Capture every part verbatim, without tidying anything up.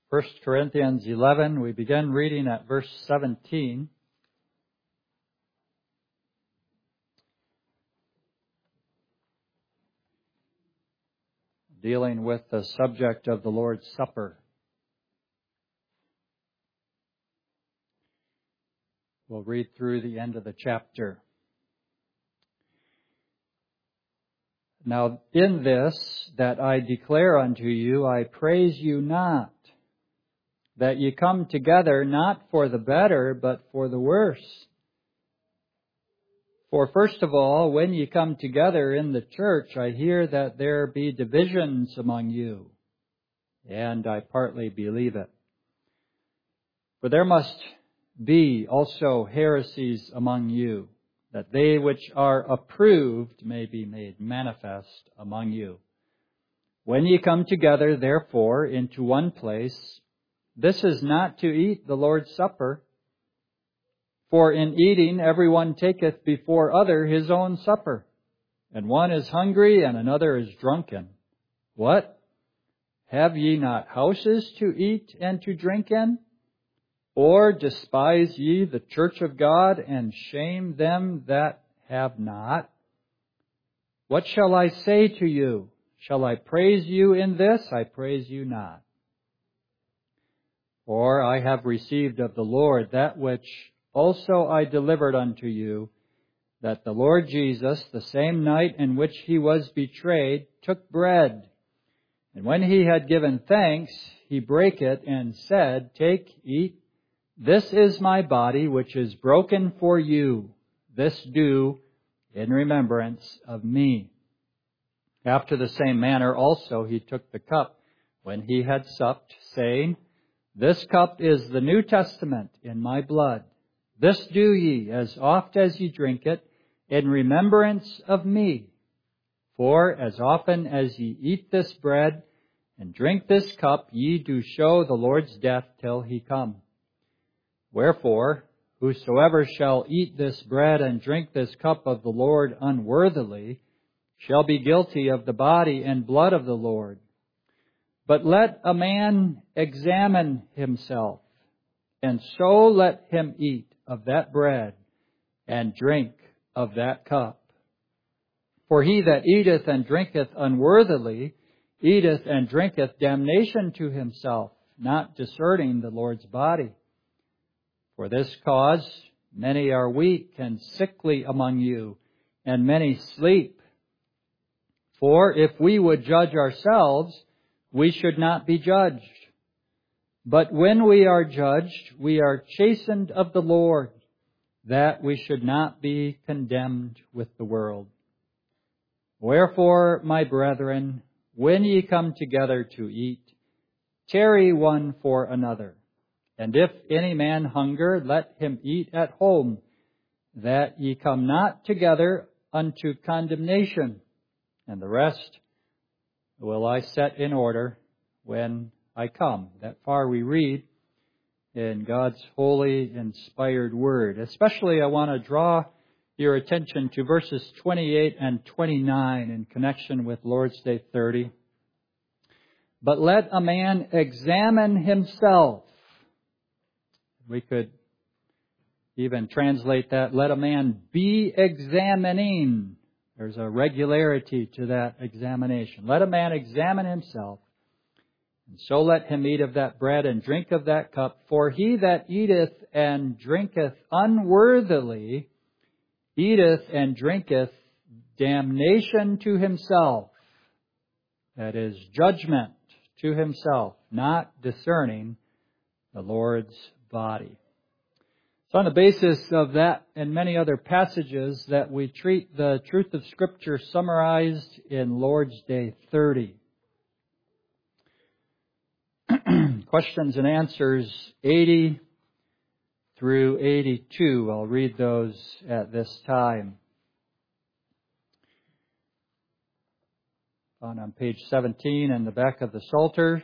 First Corinthians eleven, we begin reading at verse seventeen. Dealing with the subject of the Lord's Supper. We'll read through the end of the chapter. Now in this that I declare unto you, I praise you not, that ye come together not for the better, but for the worse. For first of all, when ye come together in the church, I hear that there be divisions among you, and I partly believe it. For there must be also heresies among you, that they which are approved may be made manifest among you. When ye come together, therefore, into one place, this is not to eat the Lord's Supper. For in eating everyone taketh before other his own supper, and one is hungry and another is drunken. What? Have ye not houses to eat and to drink in? Or despise ye the church of God, and shame them that have not? What shall I say to you? Shall I praise you in this? I praise you not. For I have received of the Lord that which also I delivered unto you, that the Lord Jesus, the same night in which he was betrayed, took bread. And when he had given thanks, he brake it and said, Take, eat, this is my body, which is broken for you. This do in remembrance of me. After the same manner also he took the cup when he had supped, saying, This cup is the New Testament in my blood. This do ye, as oft as ye drink it, in remembrance of me. For as often as ye eat this bread and drink this cup, ye do show the Lord's death till he come. Wherefore, whosoever shall eat this bread and drink this cup of the Lord unworthily, shall be guilty of the body and blood of the Lord. But let a man examine himself, and so let him eat of that bread, and drink of that cup. For he that eateth and drinketh unworthily, eateth and drinketh damnation to himself, not discerning the Lord's body. For this cause many are weak and sickly among you, and many sleep. For if we would judge ourselves, we should not be judged. But when we are judged, we are chastened of the Lord, that we should not be condemned with the world. Wherefore, my brethren, when ye come together to eat, tarry one for another. And if any man hunger, let him eat at home, that ye come not together unto condemnation. And the rest will I set in order when I come. That far we read in God's holy, inspired Word. Especially I want to draw your attention to verses twenty-eight and twenty-nine in connection with Lord's Day thirty. But let a man examine himself. We could even translate that, let a man be examining. There's a regularity to that examination. Let a man examine himself, and so let him eat of that bread and drink of that cup. For he that eateth and drinketh unworthily, eateth and drinketh damnation to himself. That is, judgment to himself, not discerning the Lord's body. So on the basis of that and many other passages that we treat the truth of Scripture summarized in Lord's Day thirty. Questions and answers eighty through eighty-two. I'll read those at this time. Found on page seventeen in the back of the Psalter.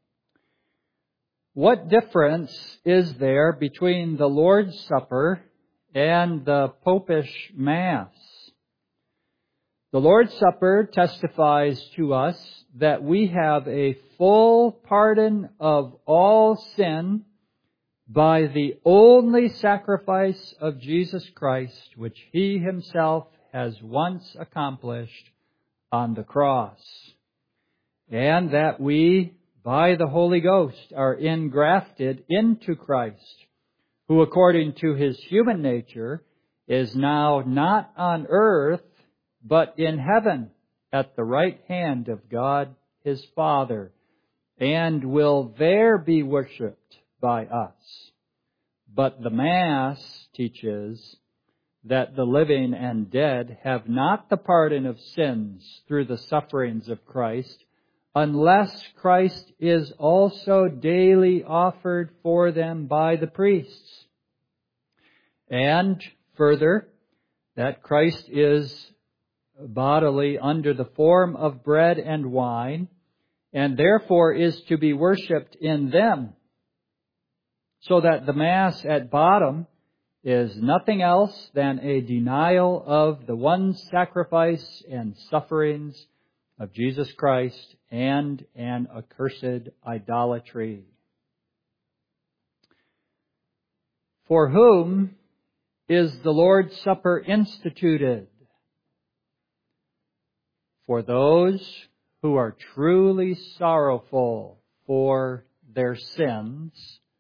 What difference is there between the Lord's Supper and the Popish Mass? The Lord's Supper testifies to us that we have a full pardon of all sin by the only sacrifice of Jesus Christ, which He Himself has once accomplished on the cross. And that we, by the Holy Ghost, are engrafted into Christ, who according to His human nature is now not on earth, but in heaven at the right hand of God His Father, and will there be worshipped by us. But the Mass teaches that the living and dead have not the pardon of sins through the sufferings of Christ, unless Christ is also daily offered for them by the priests. And further, that Christ is bodily under the form of bread and wine, and therefore is to be worshipped in them. So that the Mass at bottom is nothing else than a denial of the one sacrifice and sufferings of Jesus Christ and an accursed idolatry. For whom is the Lord's Supper instituted? For those who are truly sorrowful for their sins,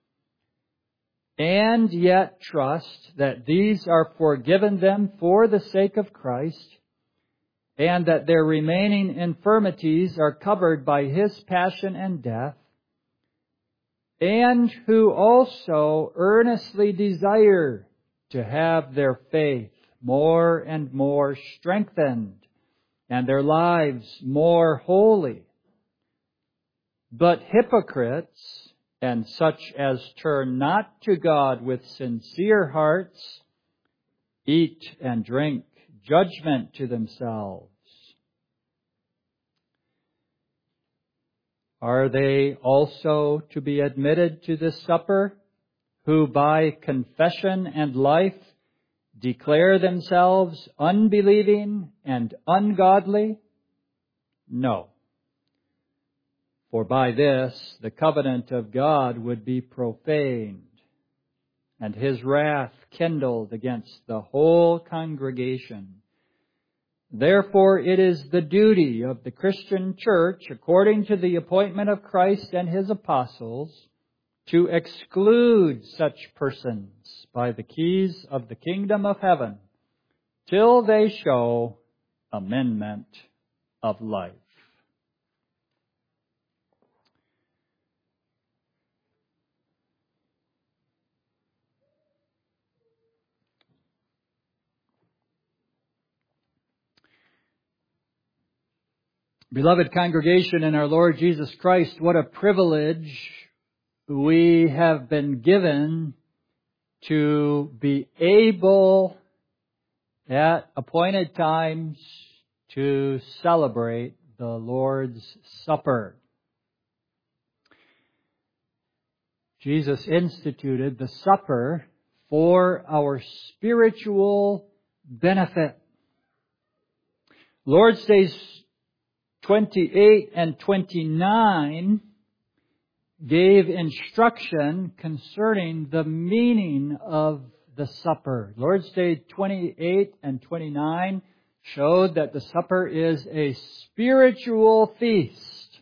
and yet trust that these are forgiven them for the sake of Christ, and that their remaining infirmities are covered by His passion and death, and who also earnestly desire to have their faith more and more strengthened, and their lives more holy. But hypocrites, and such as turn not to God with sincere hearts, eat and drink judgment to themselves. Are they also to be admitted to this supper, who by confession and life declare themselves unbelieving and ungodly? No. For by this the covenant of God would be profaned, and His wrath kindled against the whole congregation. Therefore it is the duty of the Christian Church, according to the appointment of Christ and His apostles, to exclude such persons by the keys of the kingdom of heaven, till they show amendment of life. Beloved congregation in our Lord Jesus Christ, what a privilege we have been given to be able at appointed times to celebrate the Lord's Supper. Jesus instituted the supper for our spiritual benefit. Lord's Days twenty-eight and twenty-nine gave instruction concerning the meaning of the supper. Lord's Day twenty-eight and twenty-nine showed that the supper is a spiritual feast.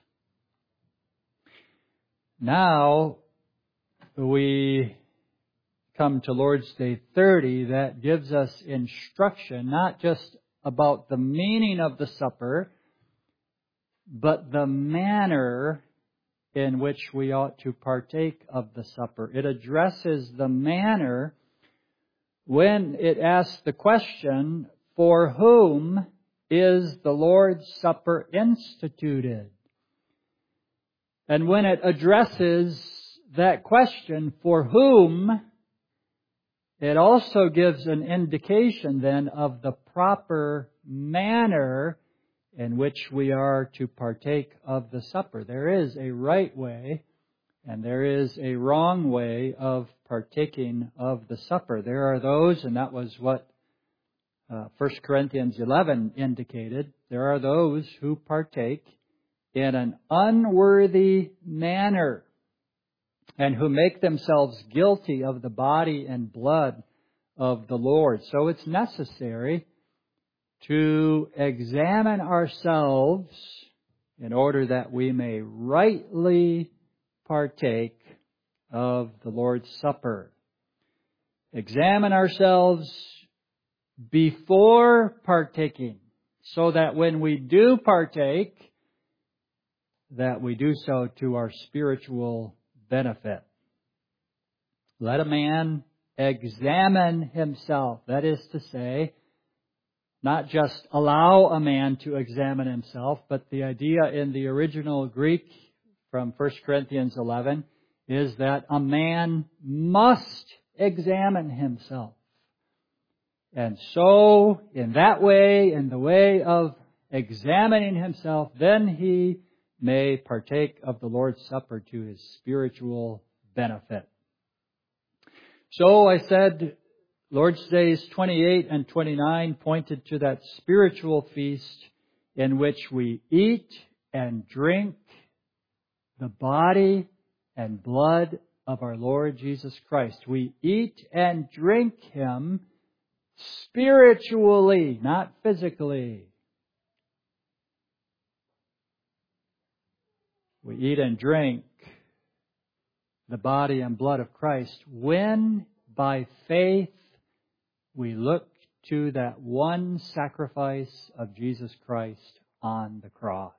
Now we come to Lord's Day thirty that gives us instruction not just about the meaning of the supper, but the manner in which we ought to partake of the supper. It addresses the manner when it asks the question, for whom is the Lord's Supper instituted? And when it addresses that question, for whom, it also gives an indication then of the proper manner in which we are to partake of the supper. There is a right way and there is a wrong way of partaking of the supper. There are those, and that was what uh, First Corinthians eleven indicated, there are those who partake in an unworthy manner and who make themselves guilty of the body and blood of the Lord. So it's necessary to examine ourselves in order that we may rightly partake of the Lord's Supper. Examine ourselves before partaking, so that when we do partake, that we do so to our spiritual benefit. Let a man examine himself. That is to say, not just allow a man to examine himself, but the idea in the original Greek from First Corinthians eleven is that a man must examine himself. And so, in that way, in the way of examining himself, then he may partake of the Lord's Supper to his spiritual benefit. So I said, Lord's Days twenty-eight and twenty-nine pointed to that spiritual feast in which we eat and drink the body and blood of our Lord Jesus Christ. We eat and drink Him spiritually, not physically. We eat and drink the body and blood of Christ when, by faith, we look to that one sacrifice of Jesus Christ on the cross.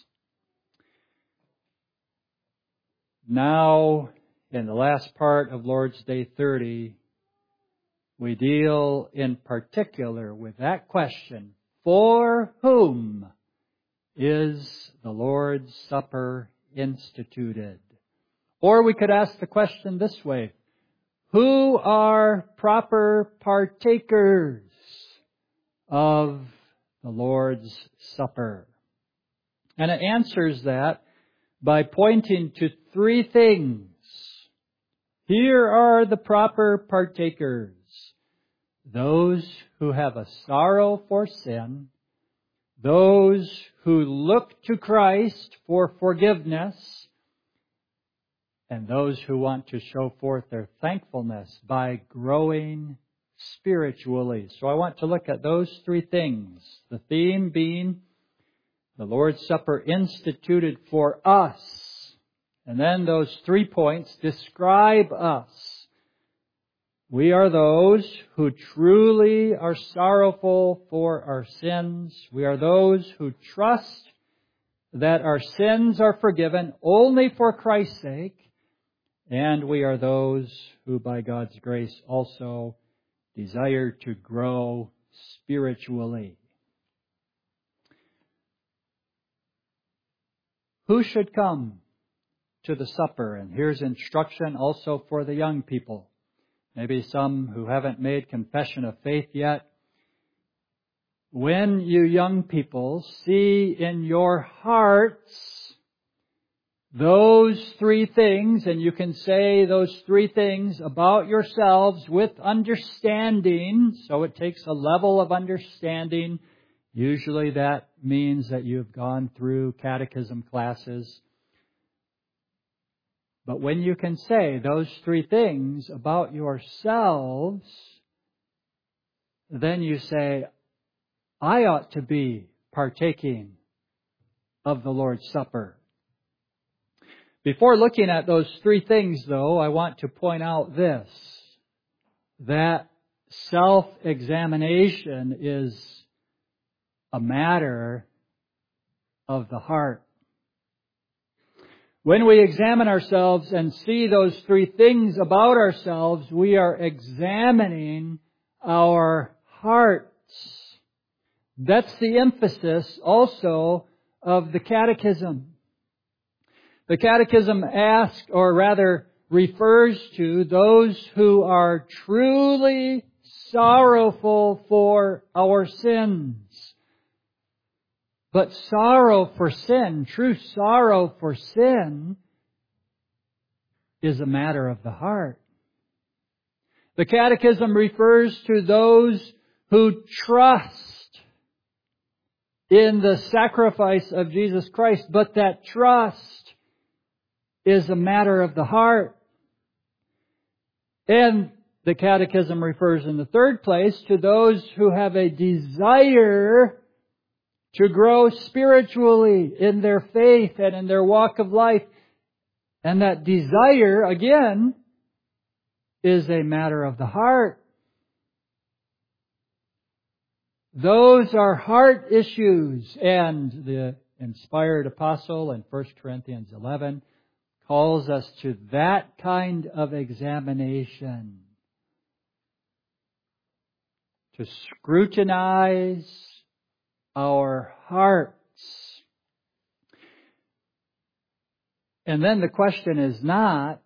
Now, in the last part of Lord's Day thirty, we deal in particular with that question, for whom is the Lord's Supper instituted? Or we could ask the question this way, who are proper partakers of the Lord's Supper? And it answers that by pointing to three things. Here are the proper partakers. Those who have a sorrow for sin, those who look to Christ for forgiveness, and those who want to show forth their thankfulness by growing spiritually. So I want to look at those three things. The theme being the Lord's Supper instituted for us. And then those three points describe us. We are those who truly are sorrowful for our sins. We are those who trust that our sins are forgiven only for Christ's sake. And we are those who, by God's grace, also desire to grow spiritually. Who should come to the supper? And here's instruction also for the young people. Maybe some who haven't made confession of faith yet. When you young people see in your hearts those three things, and you can say those three things about yourselves with understanding, so it takes a level of understanding. Usually that means that you've gone through catechism classes. But when you can say those three things about yourselves, then you say, I ought to be partaking of the Lord's Supper. Before looking at those three things, though, I want to point out this, that self-examination is a matter of the heart. When we examine ourselves and see those three things about ourselves, we are examining our hearts. That's the emphasis also of the Catechism. The Catechism asks, or rather refers to, those who are truly sorrowful for our sins. But sorrow for sin, true sorrow for sin, is a matter of the heart. The Catechism refers to those who trust in the sacrifice of Jesus Christ, but that trust is a matter of the heart. And the Catechism refers in the third place to those who have a desire to grow spiritually in their faith and in their walk of life. And that desire, again, is a matter of the heart. Those are heart issues. And the inspired apostle in First Corinthians eleven calls us to that kind of examination. To scrutinize our hearts. And then the question is not,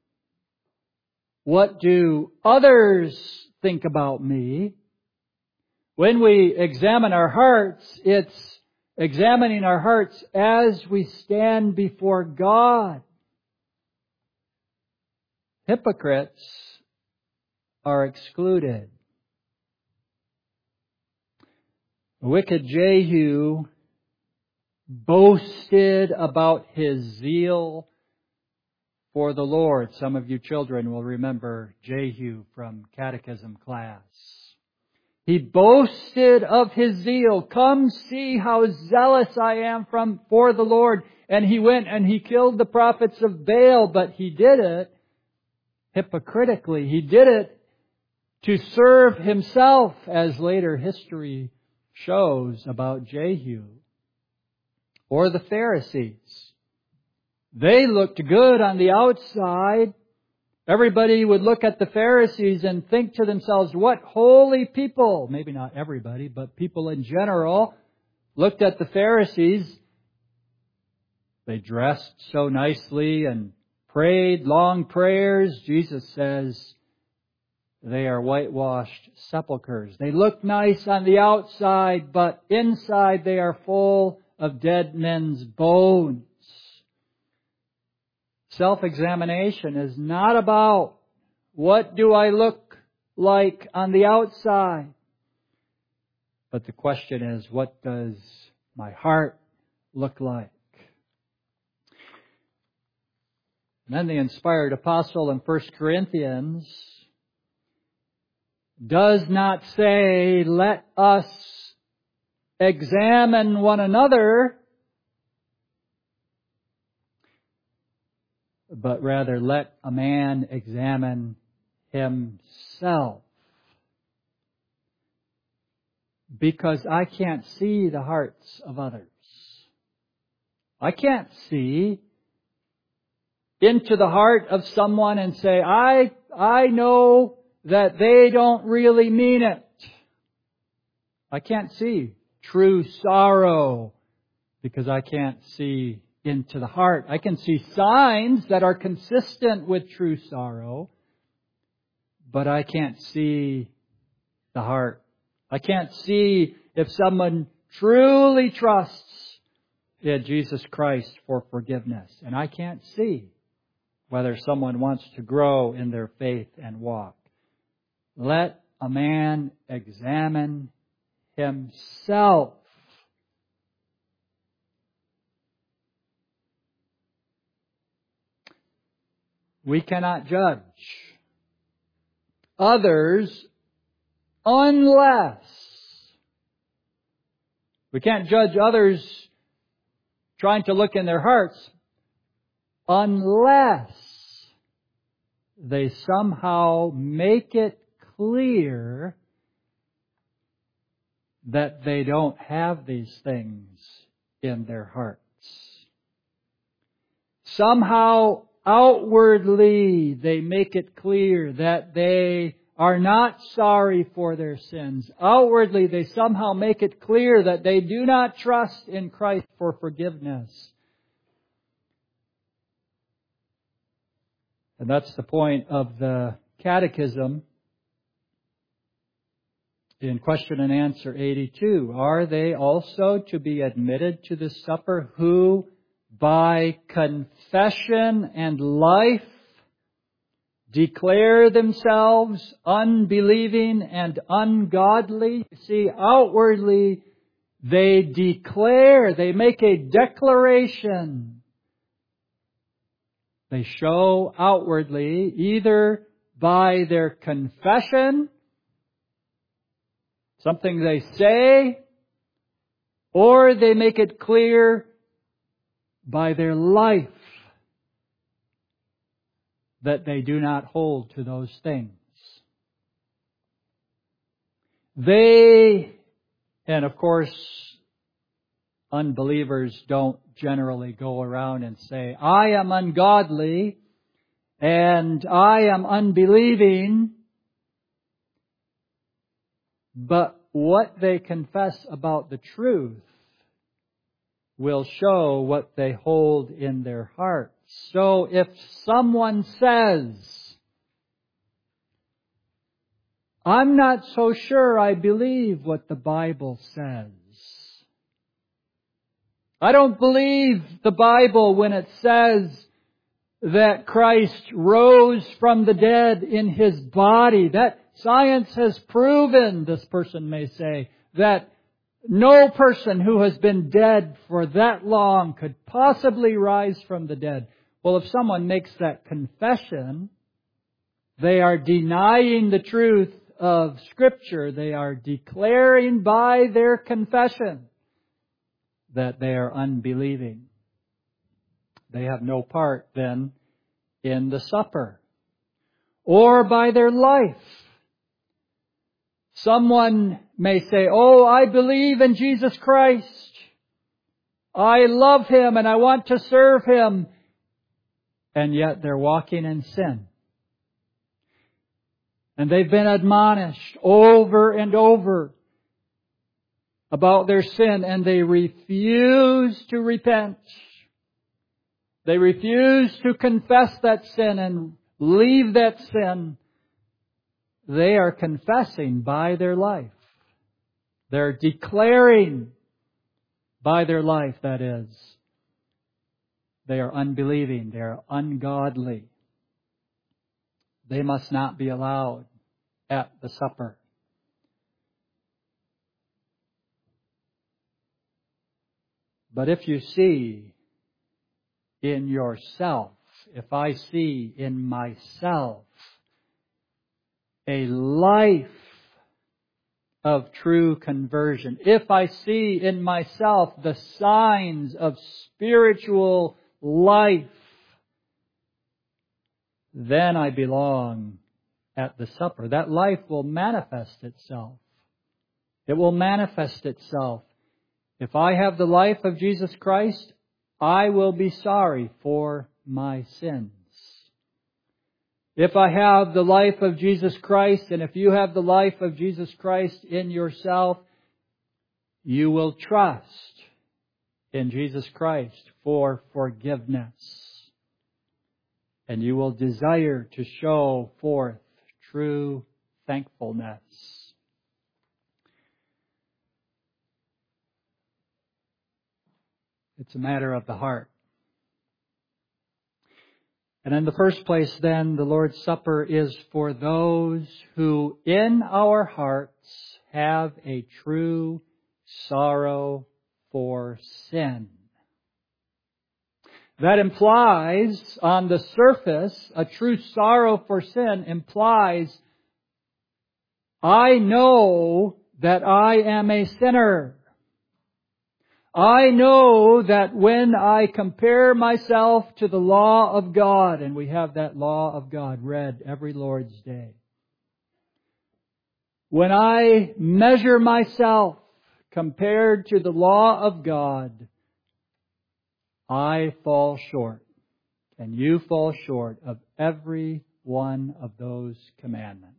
what do others think about me? When we examine our hearts, it's examining our hearts as we stand before God. Hypocrites are excluded. Wicked Jehu boasted about his zeal for the Lord. Some of you children will remember Jehu from catechism class. He boasted of his zeal. Come see how zealous I am from for the Lord. And he went and he killed the prophets of Baal, but he did it hypocritically. He did it to serve himself, as later history shows about Jehu. Or the Pharisees. They looked good on the outside. Everybody would look at the Pharisees and think to themselves, what holy people. Maybe not everybody, but people in general looked at the Pharisees. They dressed so nicely and prayed long prayers. Jesus says they are whitewashed sepulchres. They look nice on the outside, but inside they are full of dead men's bones. Self-examination is not about what do I look like on the outside, but the question is, what does my heart look like? And then the inspired apostle in First Corinthians does not say, let us examine one another, but rather let a man examine himself. Because I can't see the hearts of others. I can't see into the heart of someone and say, I, I know that they don't really mean it. I can't see true sorrow because I can't see into the heart. I can see signs that are consistent with true sorrow, but I can't see the heart. I can't see if someone truly trusts in Jesus Christ for forgiveness. And I can't see whether someone wants to grow in their faith and walk. Let a man examine himself. We cannot judge others unless we can't judge others trying to look in their hearts unless they somehow make it clear that they don't have these things in their hearts. Somehow, outwardly, they make it clear that they are not sorry for their sins. Outwardly, they somehow make it clear that they do not trust in Christ for forgiveness. And that's the point of the Catechism in question and answer eighty-two. Are they also to be admitted to the supper who, by confession and life, declare themselves unbelieving and ungodly. See, outwardly they declare, they make a declaration. They show outwardly either by their confession, something they say, or they make it clear by their life that they do not hold to those things. They, and of course, unbelievers don't generally go around and say, I am ungodly and I am unbelieving. But what they confess about the truth will show what they hold in their hearts. So if someone says, I'm not so sure I believe what the Bible says. I don't believe the Bible when it says that Christ rose from the dead in His body. That science has proven, this person may say, that no person who has been dead for that long could possibly rise from the dead. Well, if someone makes that confession, they are denying the truth of Scripture. They are declaring by their confession that they are unbelieving. They have no part then in the supper. Or by their life. Someone may say, oh, I believe in Jesus Christ. I love Him and I want to serve Him. And yet they're walking in sin. And they've been admonished over and over about their sin, and they refuse to repent. They refuse to confess that sin and leave that sin. They are confessing by their life. They're declaring by their life, that is. They are unbelieving. They are ungodly. They must not be allowed at the supper. But if you see in yourself, if I see in myself a life of true conversion, if I see in myself the signs of spiritual life, then I belong at the supper. That life will manifest itself. It will manifest itself. If I have the life of Jesus Christ, I will be sorry for my sins. If I have the life of Jesus Christ, and if you have the life of Jesus Christ in yourself, you will trust in Jesus Christ for forgiveness. And you will desire to show forth true thankfulness. It's a matter of the heart. And in the first place, then, the Lord's Supper is for those who in our hearts have a true sorrow for sin. That implies, on the surface, a true sorrow for sin implies, I know that I am a sinner. I know that when I compare myself to the law of God, and we have that law of God read every Lord's Day, when I measure myself compared to the law of God, I fall short, and you fall short of every one of those commandments.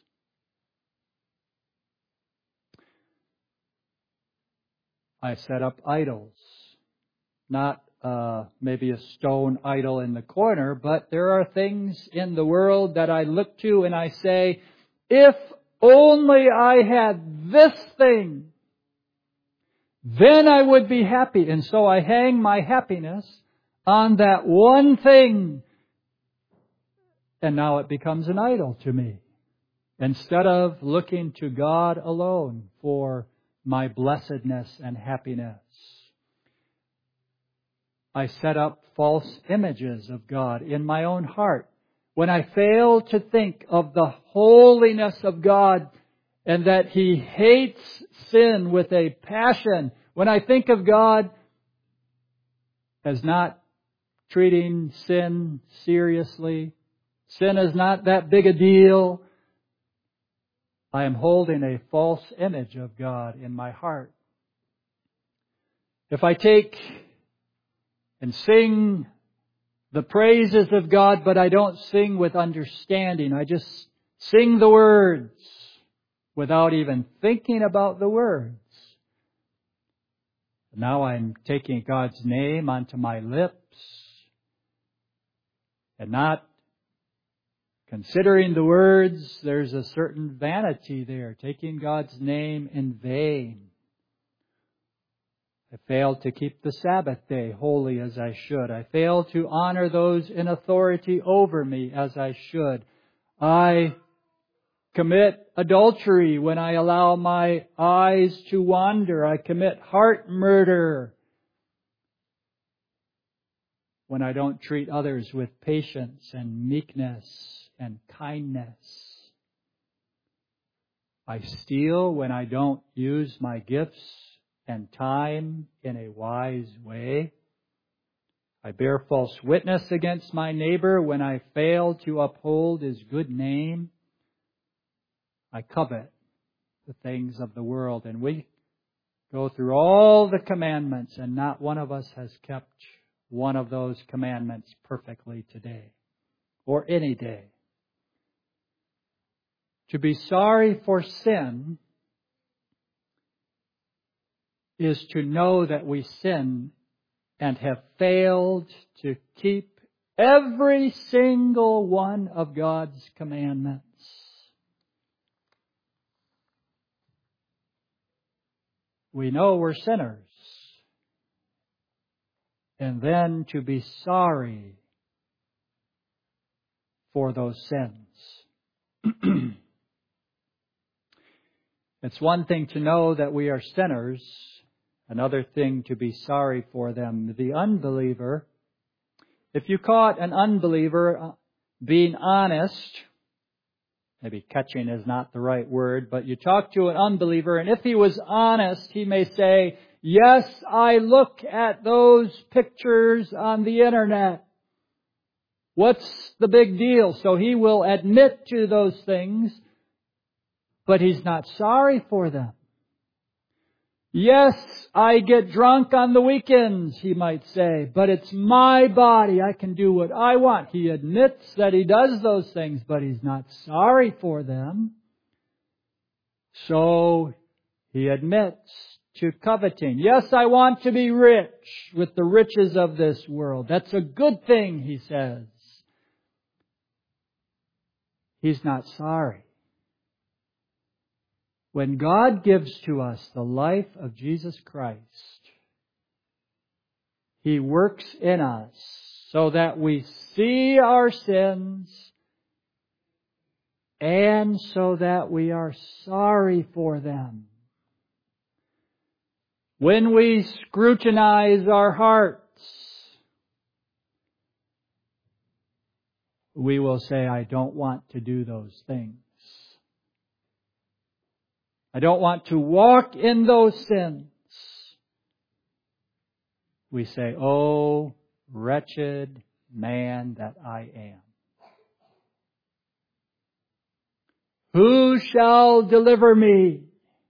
I set up idols. Not uh, maybe a stone idol in the corner, but there are things in the world that I look to and I say, if only I had this thing, then I would be happy. And so I hang my happiness on that one thing And now it becomes an idol to me. Instead of looking to God alone for my blessedness and happiness, I set up false images of God in my own heart. When I fail to think of the holiness of God and that He hates sin with a passion, when I think of God as not treating sin seriously, sin is not that big a deal, I am holding a false image of God in my heart. If I take and sing the praises of God, but I don't sing with understanding, I just sing the words without even thinking about the words, now I'm taking God's name onto my lips and not considering the words. There's a certain vanity there, taking God's name in vain. I failed to keep the Sabbath day holy as I should. I failed to honor those in authority over me as I should. I commit adultery when I allow my eyes to wander. I commit heart murder when I don't treat others with patience and meekness and kindness. I steal when I don't use my gifts and time in a wise way. I bear false witness against my neighbor when I fail to uphold his good name. I covet the things of the world. And we go through all the commandments, and not one of us has kept one of those commandments perfectly today or any day. To be sorry for sin is to know that we sin and have failed to keep every single one of God's commandments. We know we're sinners. And then to be sorry for those sins. It's one thing to know that we are sinners, another thing to be sorry for them. The unbeliever, if you caught an unbeliever being honest, maybe catching is not the right word, but you talk to an unbeliever, and if he was honest, he may say, yes, I look at those pictures on the internet. What's the big deal? So he will admit to those things, but he's not sorry for them. Yes, I get drunk on the weekends, he might say, but it's my body. I can do what I want. He admits that he does those things, but he's not sorry for them. So he admits to coveting. Yes, I want to be rich with the riches of this world. That's a good thing, he says. He's not sorry. When God gives to us the life of Jesus Christ, He works in us so that we see our sins and so that we are sorry for them. When we scrutinize our hearts, we will say, I don't want to do those things. I don't want to walk in those sins. We say, oh, wretched man that I am. Who shall deliver me?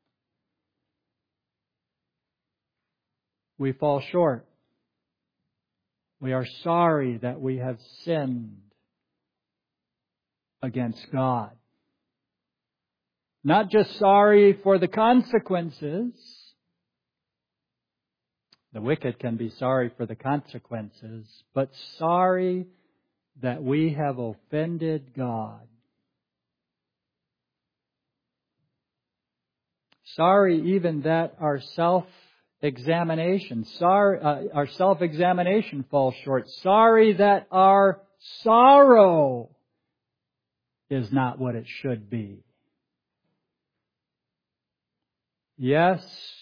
We fall short. We are sorry that we have sinned against God. Not just sorry for the consequences. The wicked can be sorry for the consequences, but sorry that we have offended God. Sorry even that our self-examination, sorry, uh, our self-examination falls short. Sorry that our sorrow is not what it should be. Yes,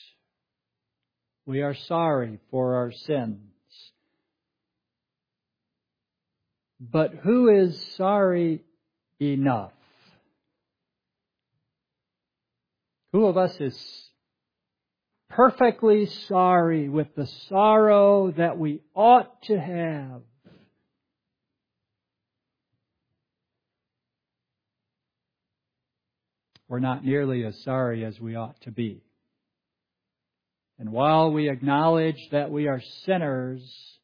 we are sorry for our sins. But who is sorry enough? Who of us is perfectly sorry with the sorrow that we ought to have? We're not nearly as sorry as we ought to be. And while we acknowledge that we are sinners,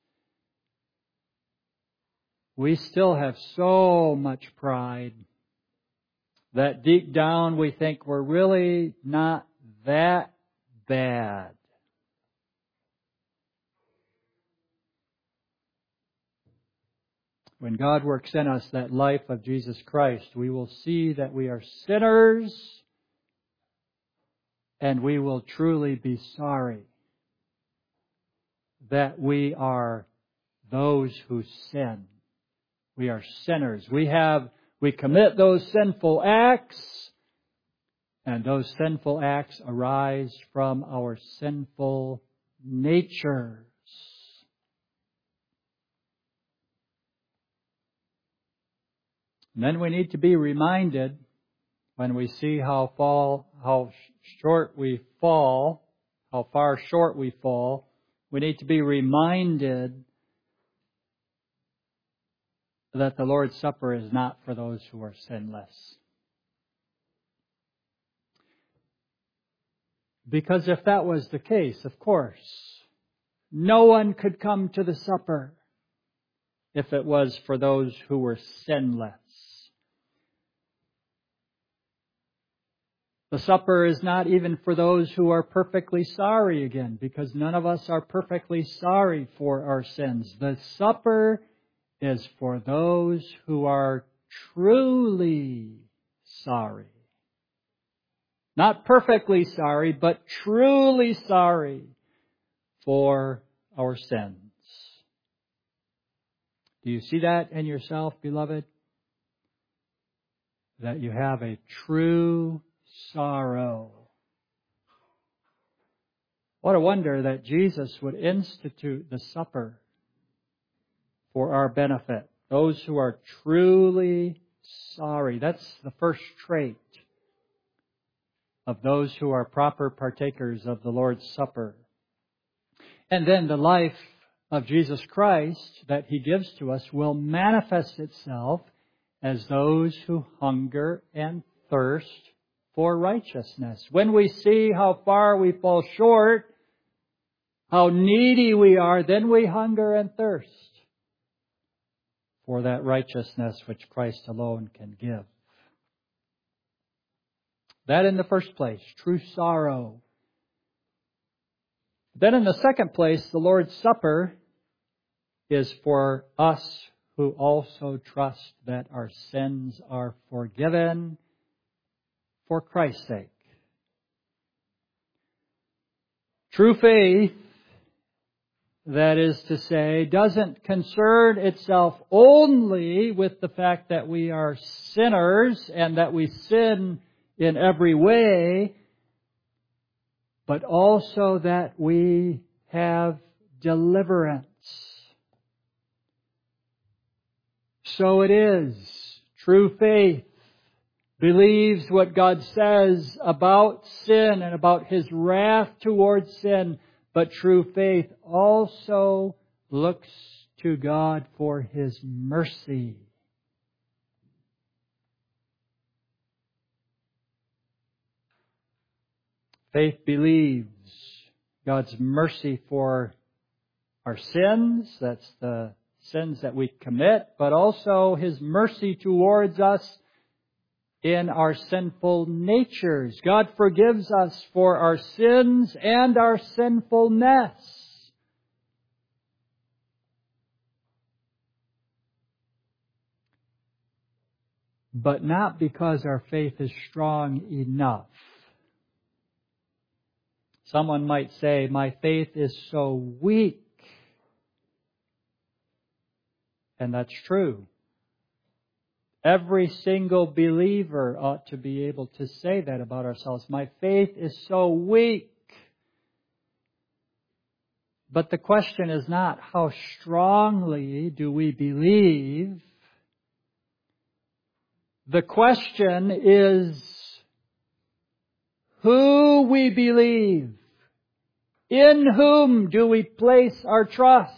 we still have so much pride that deep down we think we're really not that bad. When God works in us that life of Jesus Christ, we will see that we are sinners and we will truly be sorry that we are those who sin. We are sinners. We have, we commit those sinful acts, and those sinful acts arise from our sinful natures. And then we need to be reminded when we see how fall, how short we fall, how far short we fall, we need to be reminded that the Lord's Supper is not for those who are sinless. Because if that was the case, of course, no one could come to the supper if it was for those who were sinless. The supper is not even for those who are perfectly sorry again, because none of us are perfectly sorry for our sins. The supper is for those who are truly sorry. Not perfectly sorry, but truly sorry for our sins. Do you see that in yourself, beloved? That you have a true sorrow. What a wonder that Jesus would institute the supper for our benefit. Those who are truly sorry. That's the first trait of those who are proper partakers of the Lord's Supper. And then the life of Jesus Christ that He gives to us will manifest itself as those who hunger and thirst for righteousness. When we see how far we fall short, how needy we are, then we hunger and thirst for that righteousness which Christ alone can give. That in the first place, true sorrow. Then in the second place, the Lord's Supper is for us who also trust that our sins are forgiven for Christ's sake. True faith, that is to say, doesn't concern itself only with the fact that we are sinners and that we sin in every way, but also that we have deliverance. So it is. True faith believes what God says about sin and about His wrath towards sin, but true faith also looks to God for His mercy. Faith believes God's mercy for our sins, that's the sins that we commit, but also His mercy towards us in our sinful natures. God forgives us for our sins and our sinfulness. But not because our faith is strong enough. Someone might say, my faith is so weak. And that's true. Every single believer ought to be able to say that about ourselves. My faith is so weak. But the question is not how strongly do we believe. The question is who we believe. In whom do we place our trust?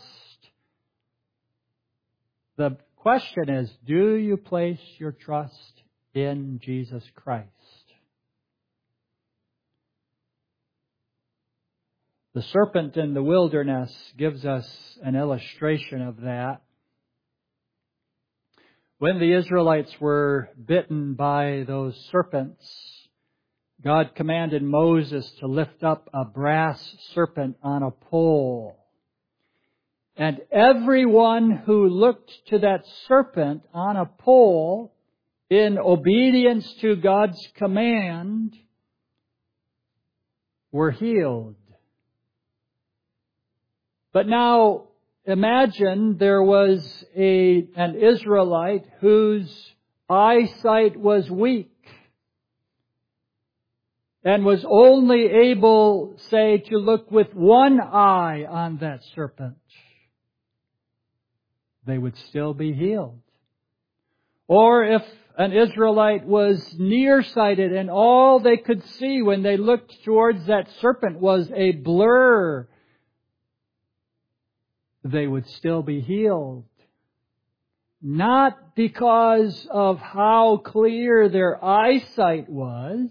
The question is, do you place your trust in Jesus Christ? The serpent in the wilderness gives us an illustration of that. When the Israelites were bitten by those serpents, God commanded Moses to lift up a brass serpent on a pole. And everyone who looked to that serpent on a pole in obedience to God's command were healed. But now imagine there was a, an Israelite whose eyesight was weak and was only able, say, to look with one eye on that serpent. They would still be healed. Or if an Israelite was nearsighted and all they could see when they looked towards that serpent was a blur, they would still be healed. Not because of how clear their eyesight was,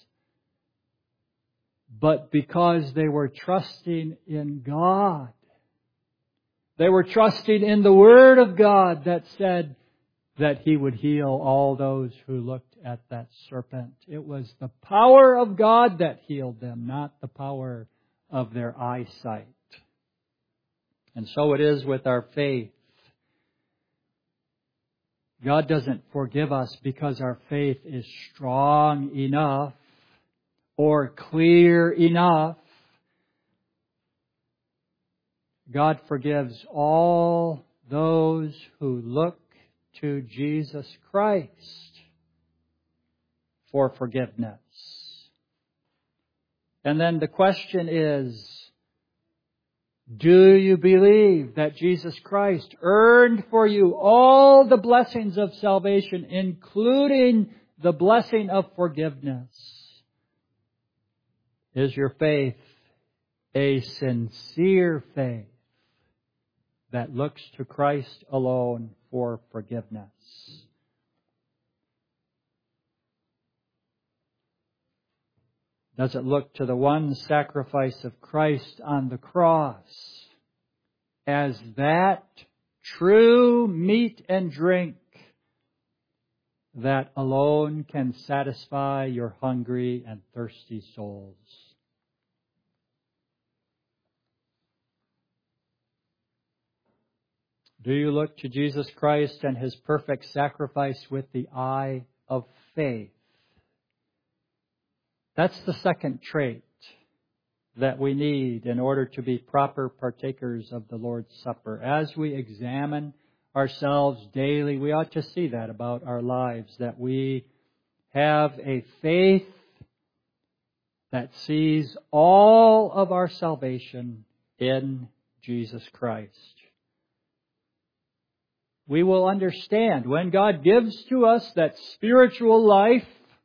but because they were trusting in God. They were trusting in the Word of God that said that He would heal all those who looked at that serpent. It was the power of God that healed them, not the power of their eyesight. And so it is with our faith. God doesn't forgive us because our faith is strong enough or clear enough. God forgives all those who look to Jesus Christ for forgiveness. And then the question is, do you believe that Jesus Christ earned for you all the blessings of salvation, including the blessing of forgiveness? Is your faith a sincere faith that looks to Christ alone for forgiveness? Does it look to the one sacrifice of Christ on the cross as that true meat and drink that alone can satisfy your hungry and thirsty souls? Do you look to Jesus Christ and His perfect sacrifice with the eye of faith? That's the second trait that we need in order to be proper partakers of the Lord's Supper. As we examine ourselves daily, we ought to see that about our lives, that we have a faith that sees all of our salvation in Jesus Christ. We will understand when God gives to us that spiritual life,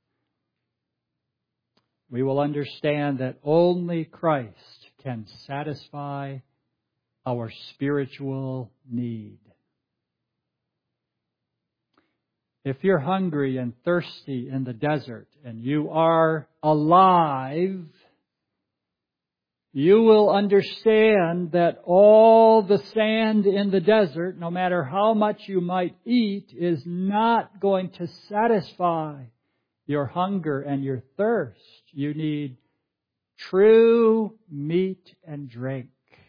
we will understand that only Christ can satisfy our spiritual need. If you're hungry and thirsty in the desert and you are alive, you will understand that all the sand in the desert, no matter how much you might eat, is not going to satisfy your hunger and your thirst. You need true meat and drink.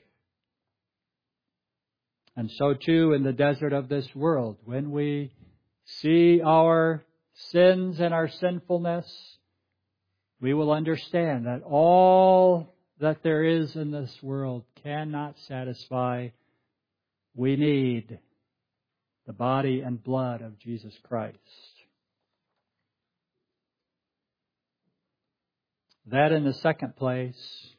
And so too in the desert of this world, when we see our sins and our sinfulness, we will understand that all that there is in this world cannot satisfy. We need the body and blood of Jesus Christ. That in the second place,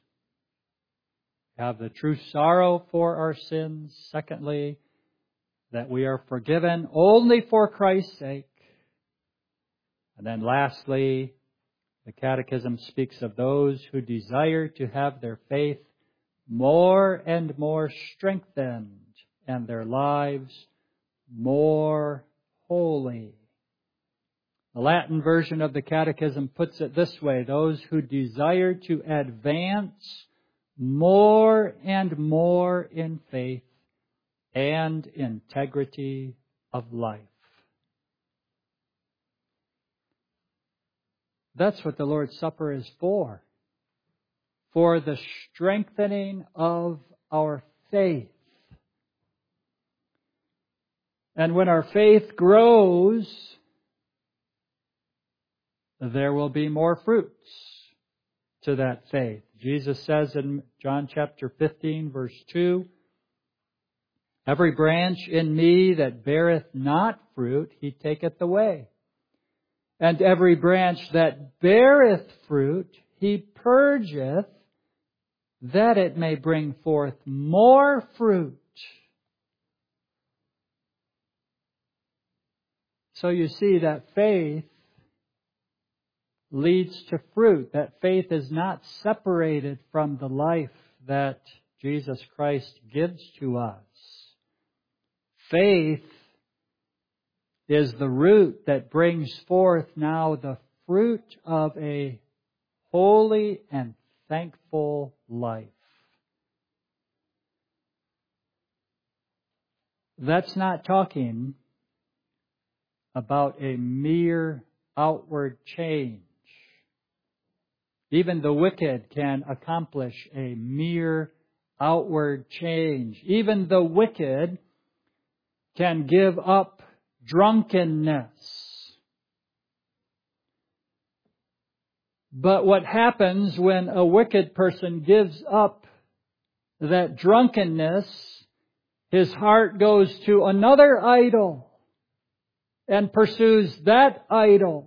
have the true sorrow for our sins. Secondly, that we are forgiven only for Christ's sake. And then lastly, the Catechism speaks of those who desire to have their faith more and more strengthened and their lives more holy. The Latin version of the Catechism puts it this way: those who desire to advance more and more in faith and integrity of life. That's what the Lord's Supper is for. For the strengthening of our faith. And when our faith grows, there will be more fruits to that faith. Jesus says in John chapter fifteen, verse two, every branch in me that beareth not fruit, he taketh away. And every branch that beareth fruit, he purgeth, that it may bring forth more fruit. So you see that faith leads to fruit. That faith is not separated from the life that Jesus Christ gives to us. Faith is the root that brings forth now the fruit of a holy and thankful life. That's not talking about a mere outward change. Even the wicked can accomplish a mere outward change. Even the wicked can give up drunkenness. But what happens when a wicked person gives up that drunkenness, his heart goes to another idol and pursues that idol.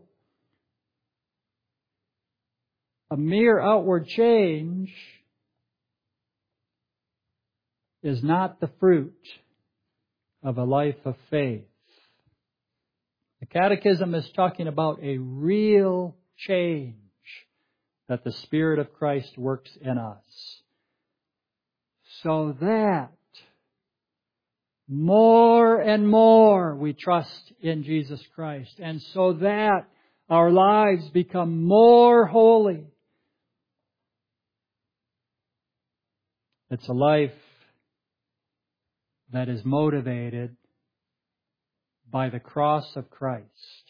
A mere outward change is not the fruit of a life of faith. The Catechism is talking about a real change that the Spirit of Christ works in us, so that more and more we trust in Jesus Christ, and so that our lives become more holy. It's a life that is motivated by the cross of Christ,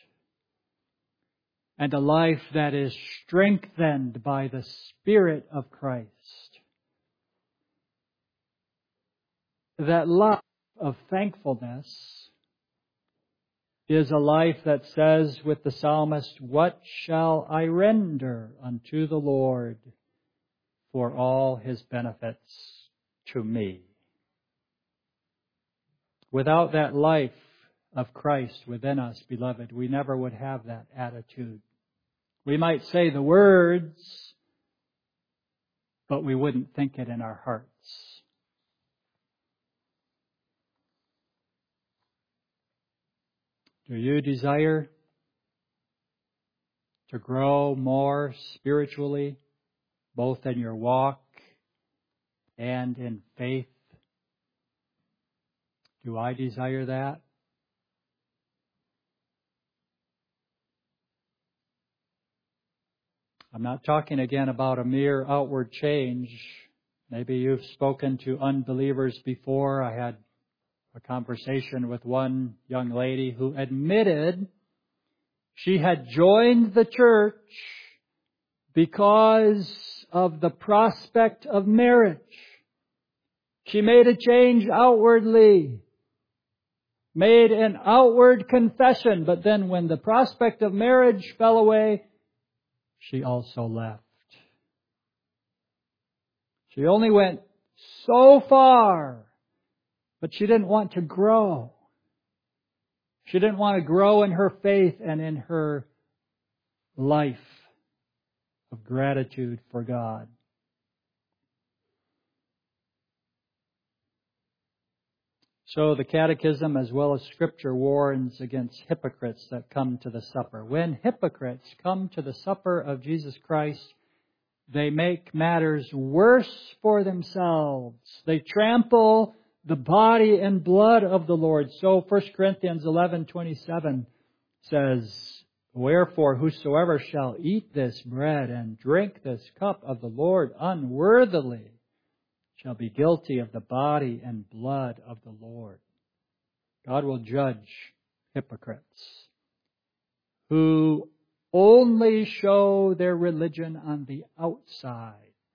and a life that is strengthened by the Spirit of Christ. That life of thankfulness is a life that says with the psalmist, "What shall I render unto the Lord for all His benefits to me?" Without that life of Christ within us, beloved, we never would have that attitude. We might say the words, but we wouldn't think it in our hearts. Do you desire to grow more spiritually, both in your walk and in faith? Do I desire that? I'm not talking again about a mere outward change. Maybe you've spoken to unbelievers before. I had a conversation with one young lady who admitted she had joined the church because of the prospect of marriage. She made a change outwardly, made an outward confession, but then when the prospect of marriage fell away, she also left. She only went so far, but she didn't want to grow. She didn't want to grow in her faith and in her life of gratitude for God. So the Catechism as well as Scripture warns against hypocrites that come to the supper. When hypocrites come to the supper of Jesus Christ, they make matters worse for themselves. They trample the body and blood of the Lord. So First Corinthians eleven twenty-seven says, "Wherefore whosoever shall eat this bread and drink this cup of the Lord unworthily shall be guilty of the body and blood of the Lord." God will judge hypocrites who only show their religion on the outside.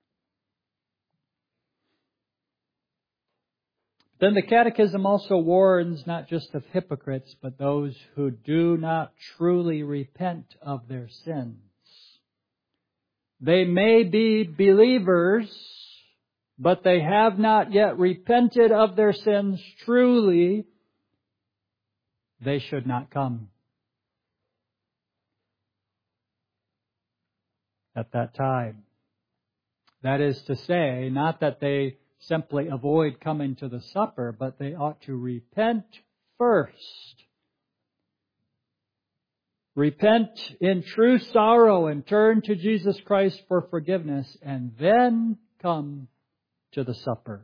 Then the Catechism also warns not just of hypocrites, but those who do not truly repent of their sins. They may be believers, but they have not yet repented of their sins truly. They should not come at that time. That is to say, not that they simply avoid coming to the supper, but they ought to repent first. Repent in true sorrow and turn to Jesus Christ for forgiveness, and then come to the supper.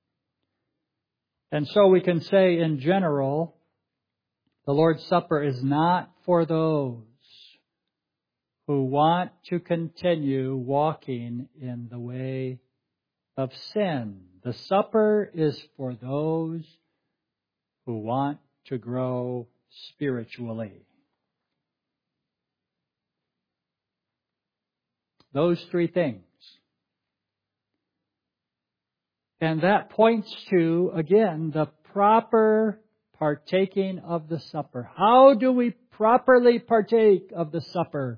And so we can say in general, the Lord's Supper is not for those who want to continue walking in the way of sin. The supper is for those who want to grow spiritually. Those three things. And that points to, again, the proper partaking of the supper. How do we properly partake of the supper?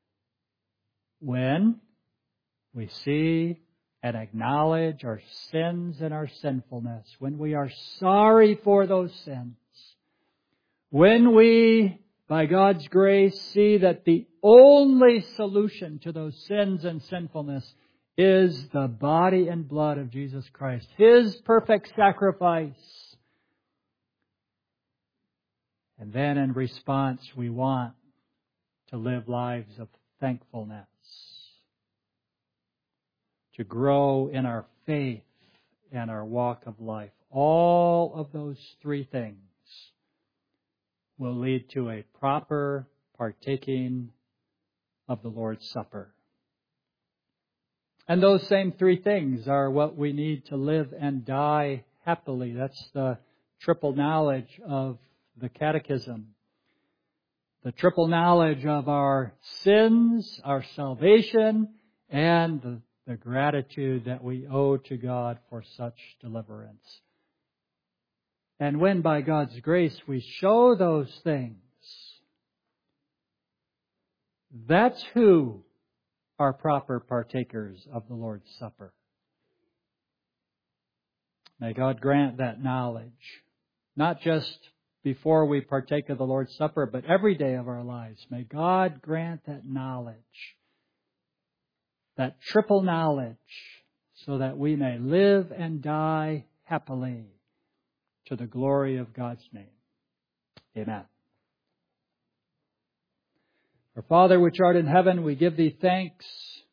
When we see and acknowledge our sins and our sinfulness. When we are sorry for those sins. When we, by God's grace, see that the only solution to those sins and sinfulness is the body and blood of Jesus Christ. His perfect sacrifice. And then in response, we want to live lives of thankfulness. To grow in our faith and our walk of life. All of those three things will lead to a proper partaking of the Lord's Supper. And those same three things are what we need to live and die happily. That's the triple knowledge of the Catechism. The triple knowledge of our sins, our salvation, and the, the gratitude that we owe to God for such deliverance. And when by God's grace we show those things, that's who are proper partakers of the Lord's Supper. May God grant that knowledge, not just before we partake of the Lord's Supper, but every day of our lives. May God grant that knowledge, that triple knowledge, so that we may live and die happily to the glory of God's name. Amen. Our Father which art in heaven, we give Thee thanks